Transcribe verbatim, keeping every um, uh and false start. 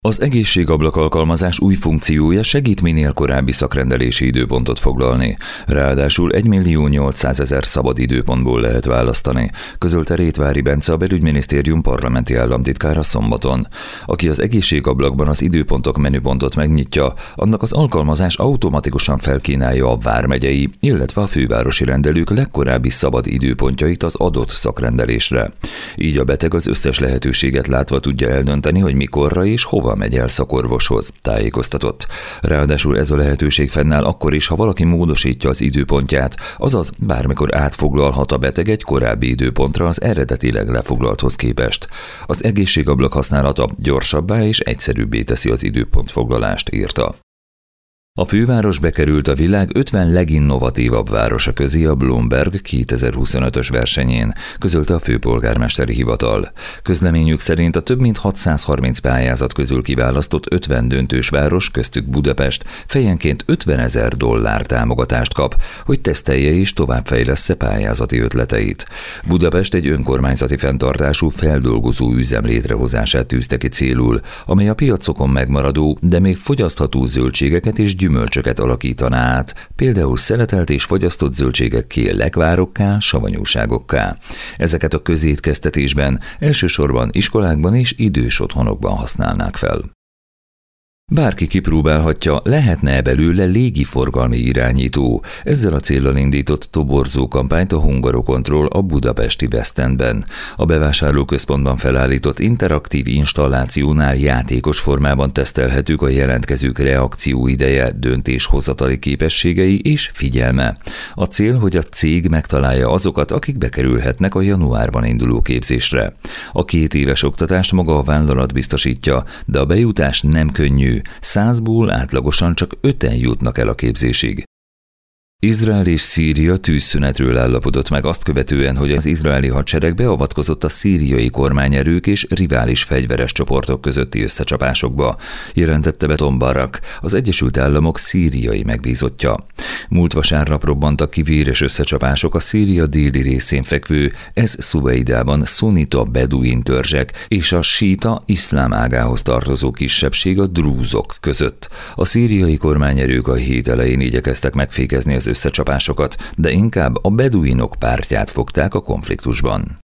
Az egészségablak alkalmazás új funkciója segít minél korábbi szakrendelési időpontot foglalni. Ráadásul egymillió-nyolcszázezer szabad időpontból lehet választani, közölte Rétvári Bence, a Belügyminisztérium parlamenti államtitkára szombaton. Aki az egészségablakban az időpontok menüpontot megnyitja, annak az alkalmazás automatikusan felkínálja a vármegyei, illetve a fővárosi rendelők legkorábbi szabad időpontjait az adott szakrendelésre. Így a beteg az összes lehetőséget látva tudja eldönteni, hogy mikorra és hova megy el szakorvoshoz, tájékoztatott. Ráadásul ez a lehetőség fennáll akkor is, ha valaki módosítja az időpontját, azaz bármikor átfoglalhat a beteg egy korábbi időpontra az eredetileg lefoglalthoz képest. Az egészségablak használata gyorsabbá és egyszerűbbé teszi az időpontfoglalást, írta. A főváros bekerült a világ ötven leginnovatívabb városa közé a Bloomberg kétezer-huszonötös versenyén, közölte a főpolgármesteri hivatal. Közleményük szerint a több mint hatszázharminc pályázat közül kiválasztott ötven döntős város, köztük Budapest, fejenként ötvenezer dollár támogatást kap, hogy tesztelje és továbbfejlessze pályázati ötleteit. Budapest egy önkormányzati fenntartású feldolgozó üzem létrehozását tűzte ki célul, amely a piacokon megmaradó, de még fogyasztható zöldségeket és gyümölcsöket alakítaná át, például szeletelt és fogyasztott zöldségekké, lekvárokká, savanyúságokká. Ezeket a közétkeztetésben elsősorban iskolákban és idős otthonokban használnák fel. Bárki kipróbálhatja, lehetne belőle légiforgalmi irányító. Ezzel a céllal indított toborzó kampányt a Hungarocontrol a budapesti West Endben. A bevásárlóközpontban felállított interaktív installációnál játékos formában tesztelhetők a jelentkezők reakcióideje, döntéshozatali képességei és figyelme. A cél, hogy a cég megtalálja azokat, akik bekerülhetnek a januárban induló képzésre. A két éves oktatást maga a vállalat biztosítja, de a bejutás nem könnyű. Százból átlagosan csak öten jutnak el a képzésig. Izrael és Szíria tűzszünetről állapodott meg azt követően, hogy az izraeli hadsereg beavatkozott a szíriai kormányerők és rivális fegyveres csoportok közötti összecsapásokba, jelentette be Tom Barak, az Egyesült Államok szíriai megbízottja. Múlt vasárnap robbantak ki véres összecsapások a Szíria déli részén fekvő Ez Szuveidában szunita beduin törzsek és a síta iszlám ágához tartozó kisebbség, a drúzok között. A szíriai kormányerők a hét elején igyekeztek megfékezni az összecsapásokat, de inkább a beduinok pártját fogták a konfliktusban.